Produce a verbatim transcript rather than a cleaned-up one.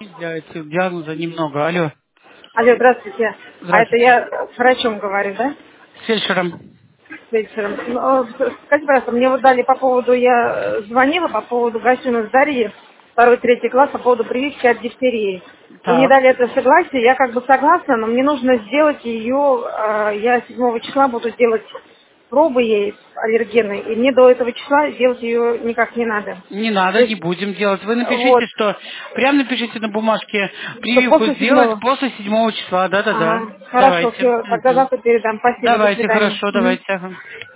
Для этих диагноза немного. Алло. Алло, здравствуйте. А это Здравствуйте. я с врачом говорю, да? С фельдшером. С вечером. Ну, скажите, пожалуйста, мне вот дали по поводу, я э, звонила по поводу Гасюна с Дарьи, второй, третий класс, по поводу прививки от дифтерии. И мне Так. дали это согласие, я как бы согласна, но мне нужно сделать ее, э, я седьмого числа буду делать пробы ей аллергенной, и мне до этого числа делать ее никак не надо. Не То надо, не есть, будем делать. Вы вот, напишите, что... Прям напишите на бумажке. что Прививку после сделать седьмого. после седьмого числа. Да-да-да. Ага, хорошо, Давайте. все, тогда Мгм. завтра передам. Спасибо, до Давайте, свидания. хорошо, Мгм. давайте. Ага.